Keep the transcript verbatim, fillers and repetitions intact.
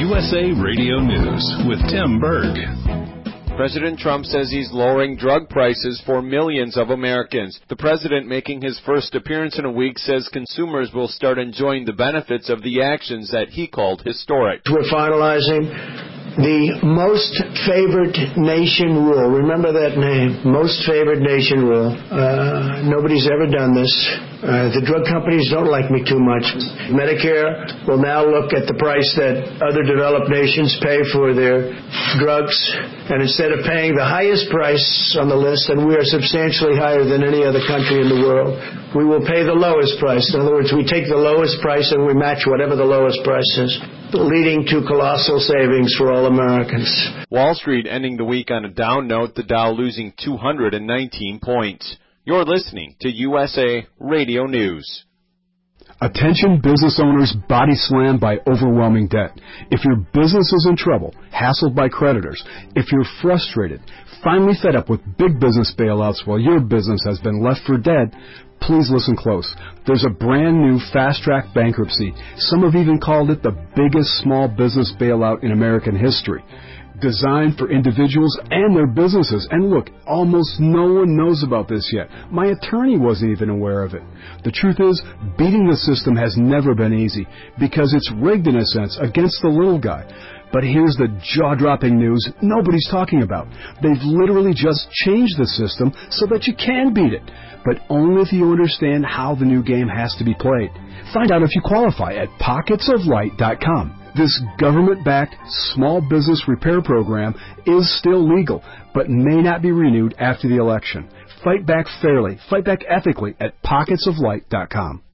U S A Radio News with Tim Berg. President Trump says he's lowering drug prices for millions of Americans. The president, making his first appearance in a week, says consumers will start enjoying the benefits of the actions that he called historic. We're finalizing the most favored nation rule. Remember that name, most favored nation rule. Uh, nobody's ever done this. Uh, the drug companies don't like me too much. Medicare will now look at the price that other developed nations pay for their drugs, and instead of paying the highest price on the list, and we are substantially higher than any other country in the world, we will pay the lowest price. In other words, we take the lowest price and we match whatever the lowest price is, leading to colossal savings for all Americans. Wall Street ending the week on a down note, the Dow losing two hundred nineteen points. You're listening to U S A Radio News. Attention business owners body slammed by overwhelming debt. If your business is in trouble, hassled by creditors, if you're frustrated, finally fed up with big business bailouts while your business has been left for dead, please listen close. There's a brand new fast-track bankruptcy. Some have even called it the biggest small business bailout in American history, designed for individuals and their businesses. And look, almost no one knows about this yet. My attorney wasn't even aware of it. The truth is, beating the system has never been easy because it's rigged in a sense against the little guy. But here's the jaw-dropping news nobody's talking about. They've literally just changed the system so that you can beat it, but only if you understand how the new game has to be played. Find out if you qualify at pockets of light dot com. This government-backed small business repair program is still legal, but may not be renewed after the election. Fight back fairly, fight back ethically at pockets of light dot com.